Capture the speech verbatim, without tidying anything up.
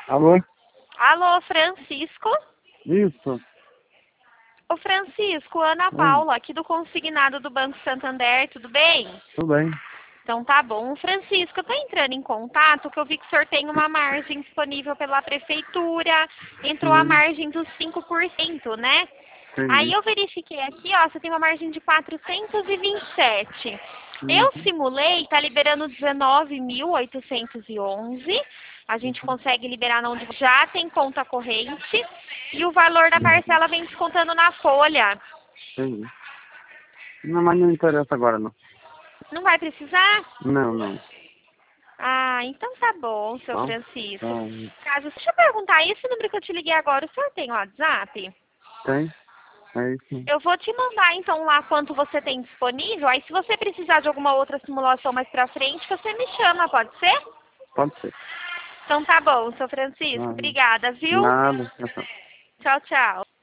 Alô? Alô, Francisco? Isso. Ô, Francisco, Ana Oi. Paula, aqui do Consignado do Banco Santander, tudo bem? Tudo bem. Então tá bom. Francisco, eu tô entrando em contato que eu vi que o senhor tem uma margem disponível pela prefeitura, entrou a Sim. margem dos cinco por cento, né? Aí Entendi. eu verifiquei aqui, ó, você tem uma margem de quatrocentos e vinte e sete. Eu Uhum. simulei, tá liberando dezenove mil oitocentos e onze. A gente Uhum. consegue liberar onde já tem conta corrente e o valor da Uhum. parcela vem descontando na folha. Entendi. Não, mas não interessa agora, não. Não vai precisar? Não, não. Ah, então tá bom, seu Tá? Francisco. Tá. Caso, deixa eu perguntar, esse número que eu te liguei agora, o senhor tem WhatsApp? Tem? É isso mesmo. Eu vou te mandar então lá quanto você tem disponível. Aí se você precisar de alguma outra simulação mais pra frente, você me chama, pode ser? Pode ser. Então tá bom, seu Francisco. Ah, Obrigada, viu? nada. Tchau, tchau.